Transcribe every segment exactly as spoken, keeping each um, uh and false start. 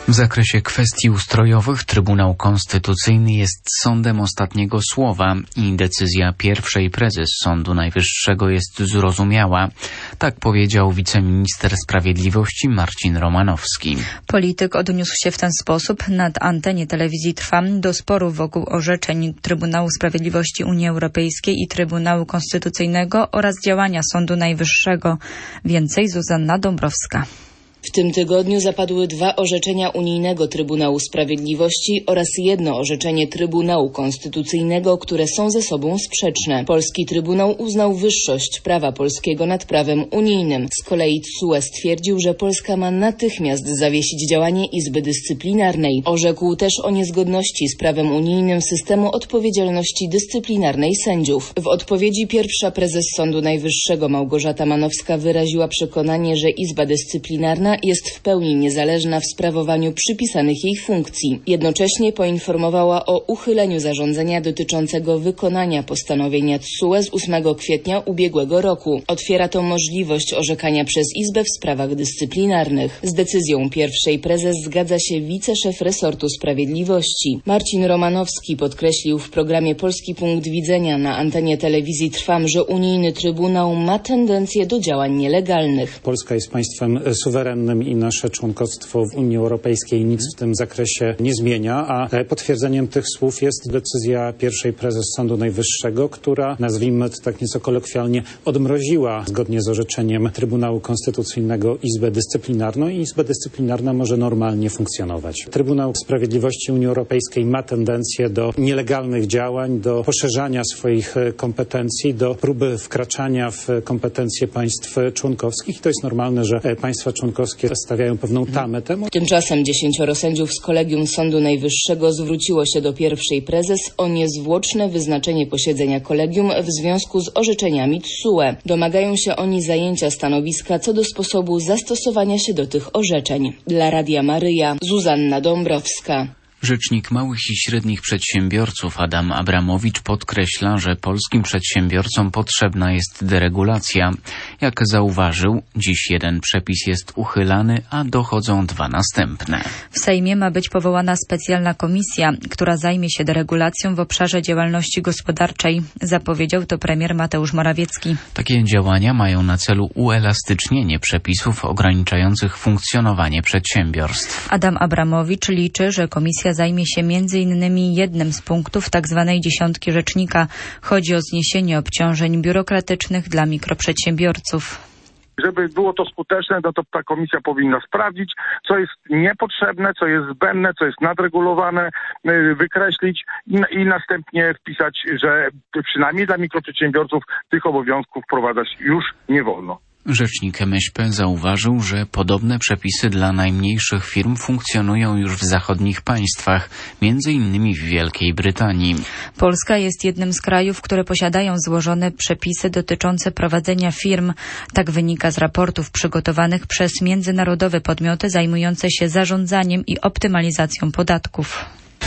W zakresie kwestii ustrojowych Trybunał Konstytucyjny jest sądem ostatniego słowa i decyzja pierwszej prezes Sądu Najwyższego jest zrozumiała. Tak powiedział wiceminister sprawiedliwości Marcin Romanowski. Polityk odniósł się w ten sposób na antenie telewizji Trwam do sporu wokół orzeczeń Trybunału Sprawiedliwości Unii Europejskiej i Trybunału Konstytucyjnego oraz działania Sądu Najwyższego. Więcej Zuzanna Dąbrowska. W tym tygodniu zapadły dwa orzeczenia Unijnego Trybunału Sprawiedliwości oraz jedno orzeczenie Trybunału Konstytucyjnego, które są ze sobą sprzeczne. Polski Trybunał uznał wyższość prawa polskiego nad prawem unijnym. Z kolei T S U E stwierdził, że Polska ma natychmiast zawiesić działanie Izby Dyscyplinarnej. Orzekł też o niezgodności z prawem unijnym systemu odpowiedzialności dyscyplinarnej sędziów. W odpowiedzi pierwsza prezes Sądu Najwyższego Małgorzata Manowska wyraziła przekonanie, że Izba Dyscyplinarna jest w pełni niezależna w sprawowaniu przypisanych jej funkcji. Jednocześnie poinformowała o uchyleniu zarządzenia dotyczącego wykonania postanowienia T S U E z ósmego kwietnia ubiegłego roku. Otwiera to możliwość orzekania przez Izbę w sprawach dyscyplinarnych. Z decyzją pierwszej prezes zgadza się wiceszef resortu sprawiedliwości. Marcin Romanowski podkreślił w programie Polski Punkt Widzenia na antenie telewizji Trwam, że unijny Trybunał ma tendencję do działań nielegalnych. Polska jest państwem suwerennym i nasze członkostwo w Unii Europejskiej nic w tym zakresie nie zmienia, a potwierdzeniem tych słów jest decyzja pierwszej prezes Sądu Najwyższego, która, nazwijmy to tak nieco kolokwialnie, odmroziła zgodnie z orzeczeniem Trybunału Konstytucyjnego Izbę Dyscyplinarną i Izba Dyscyplinarna może normalnie funkcjonować. Trybunał Sprawiedliwości Unii Europejskiej ma tendencję do nielegalnych działań, do poszerzania swoich kompetencji, do próby wkraczania w kompetencje państw członkowskich i to jest normalne, że państwa członkowskie stawiają pewną tamę temu. Tymczasem dziesięcioro sędziów z Kolegium Sądu Najwyższego zwróciło się do pierwszej prezes o niezwłoczne wyznaczenie posiedzenia Kolegium w związku z orzeczeniami T S U E. Domagają się oni zajęcia stanowiska co do sposobu zastosowania się do tych orzeczeń. Dla Radia Maryja, Zuzanna Dąbrowska. Rzecznik małych i średnich przedsiębiorców Adam Abramowicz podkreśla, że polskim przedsiębiorcom potrzebna jest deregulacja. Jak zauważył, dziś jeden przepis jest uchylany, a dochodzą dwa następne. W Sejmie ma być powołana specjalna komisja, która zajmie się deregulacją w obszarze działalności gospodarczej. Zapowiedział to premier Mateusz Morawiecki. Takie działania mają na celu uelastycznienie przepisów ograniczających funkcjonowanie przedsiębiorstw. Adam Abramowicz liczy, że komisja zajmie się między innymi jednym z punktów tzw. dziesiątki rzecznika. Chodzi o zniesienie obciążeń biurokratycznych dla mikroprzedsiębiorców. Żeby było to skuteczne, no to ta komisja powinna sprawdzić, co jest niepotrzebne, co jest zbędne, co jest nadregulowane, wykreślić i, i następnie wpisać, że przynajmniej dla mikroprzedsiębiorców tych obowiązków wprowadzać już nie wolno. Rzecznik M S P zauważył, że podobne przepisy dla najmniejszych firm funkcjonują już w zachodnich państwach, między innymi w Wielkiej Brytanii. Polska jest jednym z krajów, które posiadają złożone przepisy dotyczące prowadzenia firm. Tak wynika z raportów przygotowanych przez międzynarodowe podmioty zajmujące się zarządzaniem i optymalizacją podatków.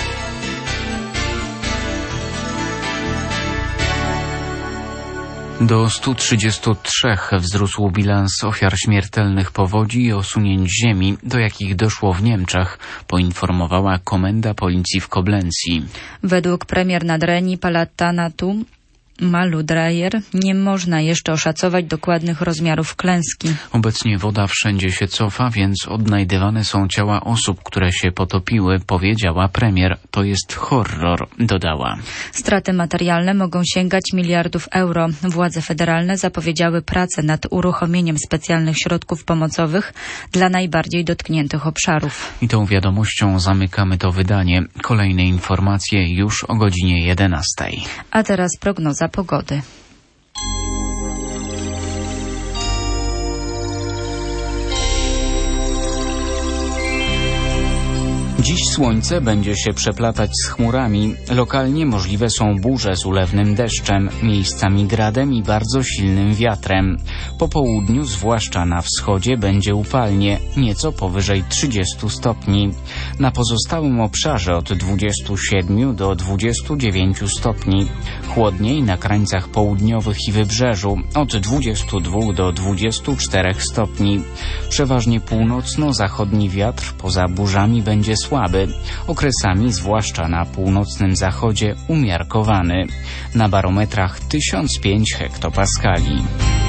Do stu trzydziestu trzech wzrósł bilans ofiar śmiertelnych powodzi i osunięć ziemi, do jakich doszło w Niemczech, poinformowała Komenda Policji w Koblencji. Według premier Nadrenii Palatinatu Malu Dreyer nie można jeszcze oszacować dokładnych rozmiarów klęski. Obecnie woda wszędzie się cofa, więc odnajdywane są ciała osób, które się potopiły, powiedziała premier. To jest horror, dodała. Straty materialne mogą sięgać miliardów euro. Władze federalne zapowiedziały pracę nad uruchomieniem specjalnych środków pomocowych dla najbardziej dotkniętych obszarów. I tą wiadomością zamykamy to wydanie. Kolejne informacje już o godzinie jedenastej. A teraz prognoza pogody. Dziś Dziś słońce będzie się przeplatać z chmurami. Lokalnie możliwe są burze z ulewnym deszczem, miejscami gradem i bardzo silnym wiatrem. Po południu, zwłaszcza na wschodzie, będzie upalnie, nieco powyżej trzydziestu stopni. Na pozostałym obszarze od dwudziestu siedmiu do dwudziestu dziewięciu stopni. Chłodniej na krańcach południowych i wybrzeżu od dwudziestu dwóch do dwudziestu czterech stopni. Przeważnie północno-zachodni wiatr poza burzami będzie słaby, okresami zwłaszcza na północnym zachodzie umiarkowany. Na barometrach tysiąc pięć hektopaskali.